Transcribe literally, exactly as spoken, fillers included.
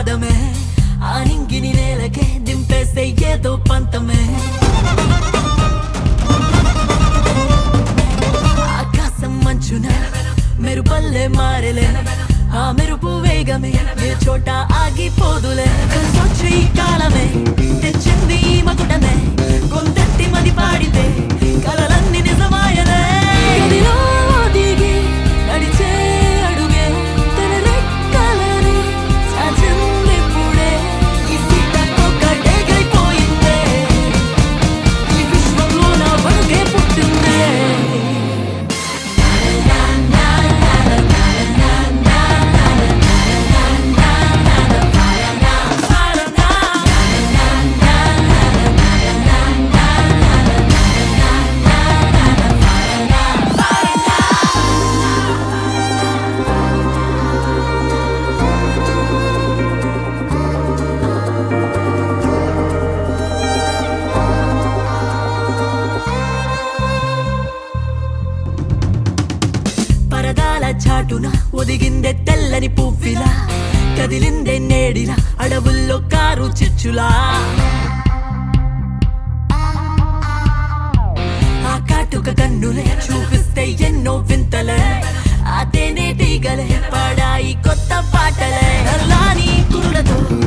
పాదమే ఆ నింగిని నేలకే దింపేసే ఏదో పంతమే ఆకాశం మంచున మెరుపల్లే మారలే ఆ మెరుపు వేగమే ఏ చోట ఆగిపోదులే కలిసొచ్చే ఈ కాలమే తెచ్చింది ఈ మకుటమే కొందెత్తి మది పాడితే కలలన్నీ నిజమాయనే గదిలో దిగి నడిచే అడుగే తన రెక్కలని చాచిందిప్పుడే ఈ సీతకొక్కటేగైపోయిందే ఈ విశ్వంలో నా వడుగే పుట్టిందే పరదాల చాటున ఒదిగిందే తెల్లని పువ్విలా కదిలిందే నేడిలా అడవుల్లో కారు చిచ్చులా ఆ కాటుక కన్నులే చూపిస్తే ఎన్నో వింతలే ఆ తేనెటీగలే పాడాయి కొత్త పాటలే నల్లాని కురులతో